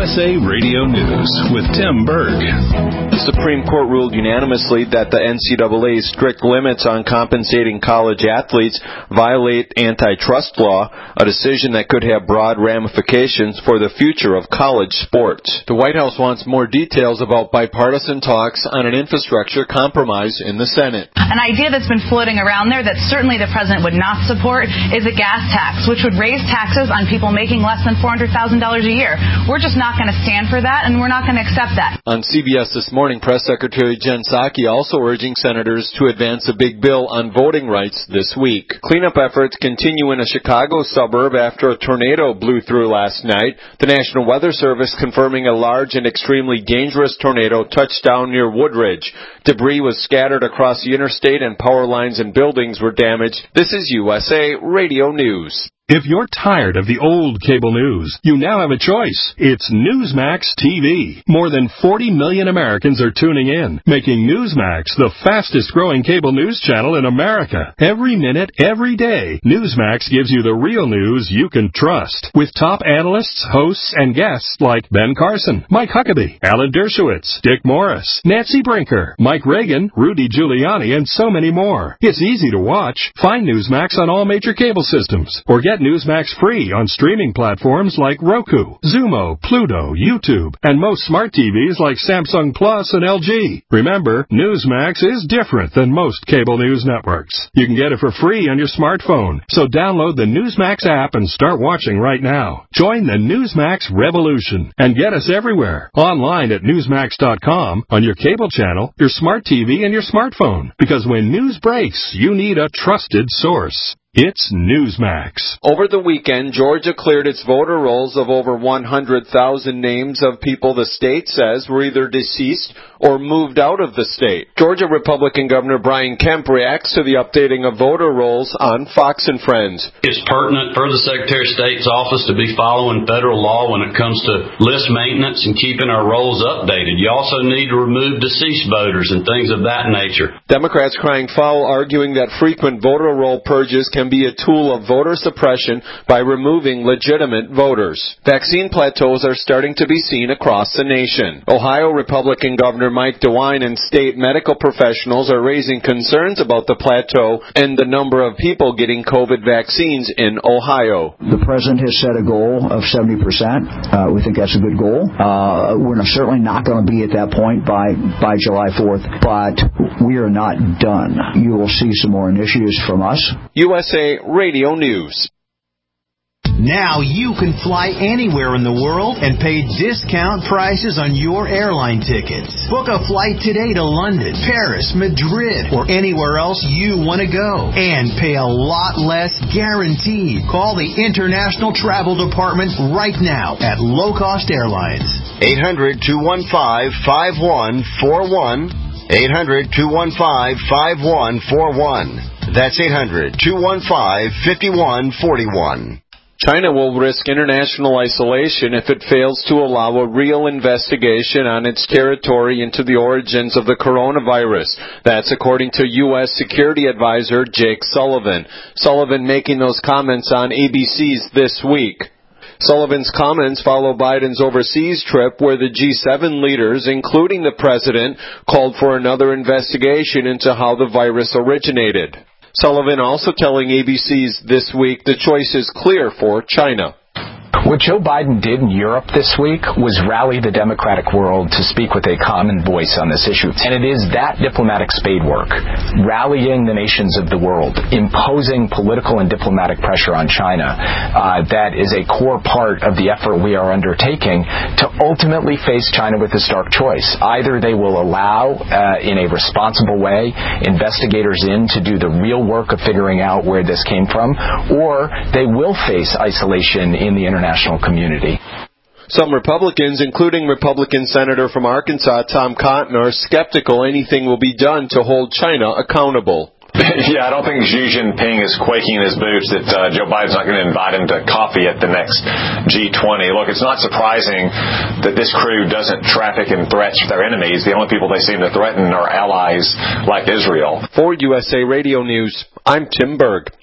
USA Radio News with Tim Berg. The Supreme Court ruled unanimously that the NCAA's strict limits on compensating college athletes violate antitrust law, a decision that could have broad ramifications for the future of college sports. The White House wants more details about bipartisan talks on an infrastructure compromise in the Senate. An idea that's been floating around there that certainly the president would not support is a gas tax, which would raise taxes on people making less than $400,000 a year. We're just not going to stand for that, and we're not going to accept that. On CBS This Morning, Press Secretary Jen Psaki also urging senators to advance a big bill on voting rights this week. Cleanup efforts continue in a Chicago suburb after a tornado blew through last night. The National Weather Service confirming a large and extremely dangerous tornado touched down near Woodridge. Debris was scattered across the interstate and power lines and buildings were damaged. This is USA Radio News. If you're tired of the old cable news, you now have a choice. It's Newsmax TV. More than 40 million Americans are tuning in, making Newsmax the fastest-growing cable news channel in America. Every minute, every day, Newsmax gives you the real news you can trust. With top analysts, hosts, and guests like Ben Carson, Mike Huckabee, Alan Dershowitz, Dick Morris, Nancy Brinker, Mike Reagan, Rudy Giuliani, and so many more. It's easy to watch. Find Newsmax on all major cable systems, or get Newsmax free on streaming platforms like Roku, Xumo, Pluto, YouTube, and most smart TVs like Samsung Plus and LG. Remember, Newsmax is different than most cable news networks. You can get it for free on your smartphone, so download the Newsmax app and start watching right now. Join the Newsmax revolution and get us everywhere. Online at Newsmax.com, on your cable channel, your smart TV, and your smartphone. Because when news breaks, you need a trusted source. It's Newsmax. Over the weekend, Georgia cleared its voter rolls of over 100,000 names of people the state says were either deceased or moved out of the state. Georgia Republican Governor Brian Kemp reacts to the updating of voter rolls on Fox and Friends. It's pertinent for the Secretary of State's office to be following federal law when it comes to list maintenance and keeping our rolls updated. You also need to remove deceased voters and things of that nature. Democrats crying foul, arguing that frequent voter roll purges can be a tool of voter suppression by removing legitimate voters. Vaccine plateaus are starting to be seen across the nation. Ohio Republican Governor Mike DeWine and state medical professionals are raising concerns about the plateau and the number of people getting COVID vaccines in Ohio. The president has set a goal of 70%. We think that's a good goal. We're certainly not going to be at that point by July 4th, but we are not done. You will see some more initiatives from us. USA Radio News. Now you can fly anywhere in the world and pay discount prices on your airline tickets. Book a flight today to London, Paris, Madrid, or anywhere else you want to go. And pay a lot less guaranteed. Call the International Travel Department right now at Low Cost Airlines. 800-215-5141. 800-215-5141. That's 800-215-5141. China will risk international isolation if it fails to allow a real investigation on its territory into the origins of the coronavirus. That's according to U.S. Security Advisor Jake Sullivan. Sullivan making those comments on ABC's This Week. Sullivan's comments follow Biden's overseas trip where the G7 leaders, including the president, called for another investigation into how the virus originated. Sullivan also telling ABC's This Week the choice is clear for China. What Joe Biden did in Europe this week was rally the democratic world to speak with a common voice on this issue. And it is that diplomatic spade work, rallying the nations of the world, imposing political and diplomatic pressure on China, that is a core part of the effort we are undertaking to ultimately face China with a stark choice. Either they will allow, in a responsible way, investigators in to do the real work of figuring out where this came from, or they will face isolation in the international community. Some Republicans, including Republican Senator from Arkansas Tom Cotton, are skeptical anything will be done to hold China accountable. Yeah, I don't think Xi Jinping is quaking in his boots that Joe Biden's not going to invite him to coffee at the next G20. Look, it's not surprising that this crew doesn't traffic in threats with their enemies. The only people they seem to threaten are allies like Israel. For USA Radio News, I'm Tim Berg.